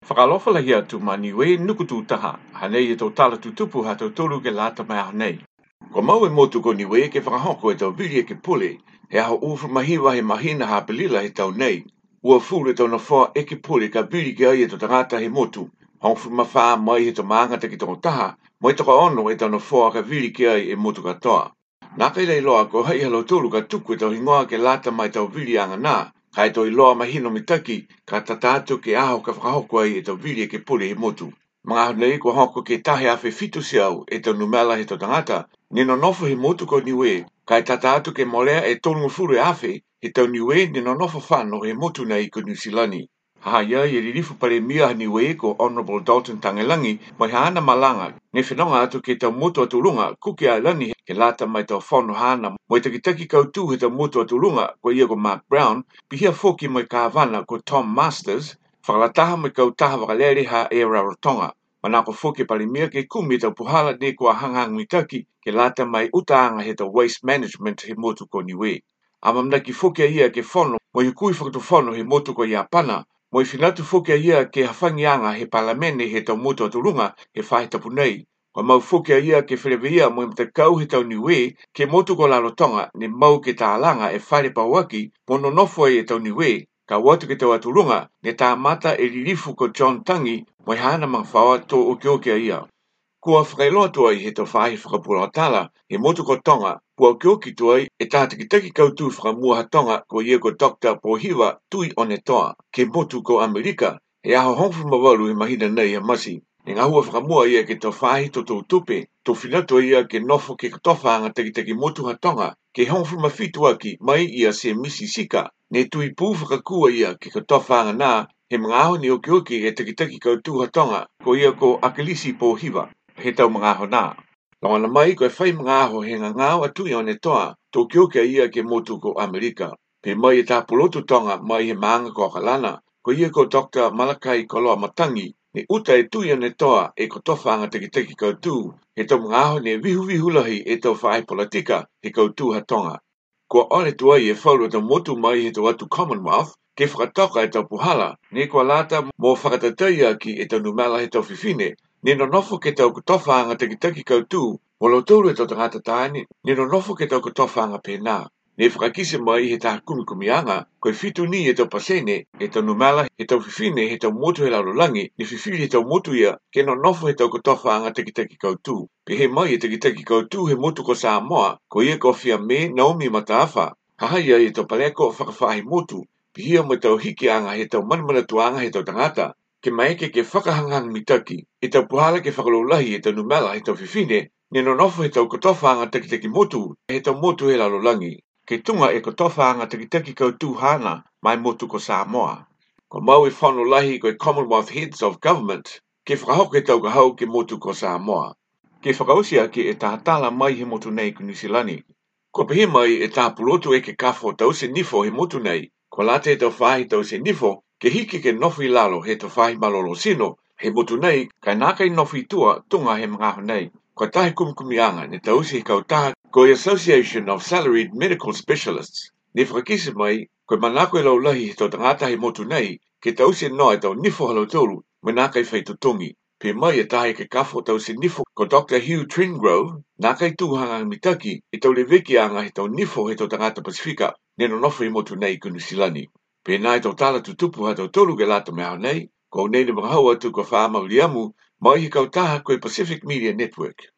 Whakalofa lahi atu ma niwe nuku tūtaha, hanei e tau tala tutupu ha tau tolu ke lata mai hanei. Ko mau e motu ko niwe ke whakahoko e tau vili e ke pule, he aho uwha mahiwa he mahina ha pelila he tau nei. Ua fule tau na wha e ke pule ka vili ke ai e tau tangata he motu, hongfu mawha mai he tau maangata ki tau taha, mai taka ono e tau na wha ka vili ke ai e motu katoa. Nā kai lei loa ko hei halo tolu ka tuku e tau hingoa ke lata mai tau vili anga nā, kai toi loa mahino mitaki ka tatatu ke aho ka whakahoko ai e tau vili e ke pule he motu. Mga aho nei ko hoko ke tahe awhi fitu siau e tau numela he tau tangata, nino nofo he motu ko niwe, kai tatatu ke molea e tonu furu awhi, he tau niwe nino nofo whano he motu nei ko New Zealandi. Haha ia i ririfu pare mia niwe ko Honorable Dalton Tangelangi mai hana malanga, ne whenonga atu ke tau motu atulunga kuki a lani ke lata mai tau whono hana moi takitaki kautu he tau motu atulunga ko ia ko Mark Brown, pihia foki mai kaavana ko Tom Masters, whakalataha mai kautaha wakaleri ha e Rarotonga. Manako foki palimia ke kumi tau puhala ne kua hanghang mitaki ke lata mai utaanga he tau waste management he motu ko niwe. Amamnaki foki ia ke whono mo i kui whakatu whono he motu ko Iapana, mo i whinatu foki ia ke hawhangianga he palamene he tau motu atulunga he whaitapu nei. Wa mau foki ia ke wherewea mo i mtakau he tau niwe ke motu ko Rarotonga ne mau ke tālanga e whaere pauaki mono nofo e tau niwe. Ka watu ke tau atulunga, ne tā mata e ririfu ko John Tangi, mo i hana mang whawa tō oke ia. Kua whakailoa tuai he tau whahi whakapura o tala, he motu ko Tonga, kua oke tuai e tā tikitaki kautu whakamua ha Tonga ko ia ko Dr. Pohiwa tui o ne toa, ke motu ko Amerika, he aho hongfu mawalu he mahina nei ha masi. E ngahua whakamua ia ke tau whahi to tau tupe, to whinatua ia ke nofo ke katowhaanga takitaki motu ha Tonga, ke hongfu mawhitu aki mai ia se misi sika, ne tui pū whakakua ia ke katowhaanga nā, he mga aho ni oke e takitaki kautu ha Tonga, ko ia ko Akilisi Pohiwa, he tau mga aho nā. Longana mai ko e whai mga aho he ngangao atui o ne toa, tō ke ia ke motu ko Amerika. Pe mai e tā pulotu Tonga mai he maanga ko Akalana, ko ia ko Dr. Malakai Koloa Matangi, ne uta e tui o ne toa e katowhaanga takitaki kautu, he tau mga aho ne vihu lahi e tau whaai politika he kautu ha Tonga. Kua ole tuai e whauru tau motu mai he tau atu Commonwealth, ke whakatoka e tau puhala, ne kua lata mō whakatatai aki e tau numela he tau whiwhine, ne no nofo ke tau katowhaanga takitaki kautu, mo lo tōru e tau tangata tāne, ne no nofo ke tau katowhaanga pēnā. Ne whakakise mai he tā kumikumianga, koe whitu ni e tau pasene, e tau numela he tau whiwhine he tau motu he laurolangi, ne whiwhiri he tau motu ia, ke no nofo he tau katowhaanga takitaki kautu. Pe he mai e takitaki kautu he motu ko Samoa, ko ia ko Fia me Naomi Mataafa, hahaya e tau paleko whakawhahi motu, pe hia mo tau hiki anga he tau manmanatuanga he tau tangata, ke maeke ke whakahangang mitaki, e tau puhala ke whakalolahi e tau numela he tau whiwhine, ne no nofo he tau katowhaanga takitaki motu, he tau motu he laurolangi. Ke tunga e katowhaanga takitaki kautu hana mai motu ko Samoa. Ko mau e whano lahi ko e Commonwealth Heads of Government, ke whakahoko e tau kahau ke motu ko Samoa. Ke whakausia ki e tahatala mai he motu nei ko New Zealand. Ko pehe mai e tā pulotu e ke kafo tau se nifo he motu nei, ko late e tau whahi tau se nifo, ke hiki ke nofi lalo he tau whahi malolo sino, he motu nei, kai nākai nofi tua tunga he mga aho nei. Ko tahi kumikumianga ne tau se kautaha ko Association of Salaried Medical Specialists. Ne whakakise mai, ko manako e lau lahi he tau tangata he motu nei, ke tau se noa e tau nifo halo tolu, me nākai whaitutongi. Pe mai e tahi ke kafo tau se nifo ko Dr. Hugh Tringrove, nākai tūhanga mitaki, e tau leweki anga he tau nifo he tau tangata Pasifika, ne no nofo he motu nei ko New Zealand. Pe nā e tau tala tutupu ha tau tolu ke lata me hao nei, ko nei ni mga hau atu ko whaama uliamu, mai he kautaha ko e Pacific Media Network.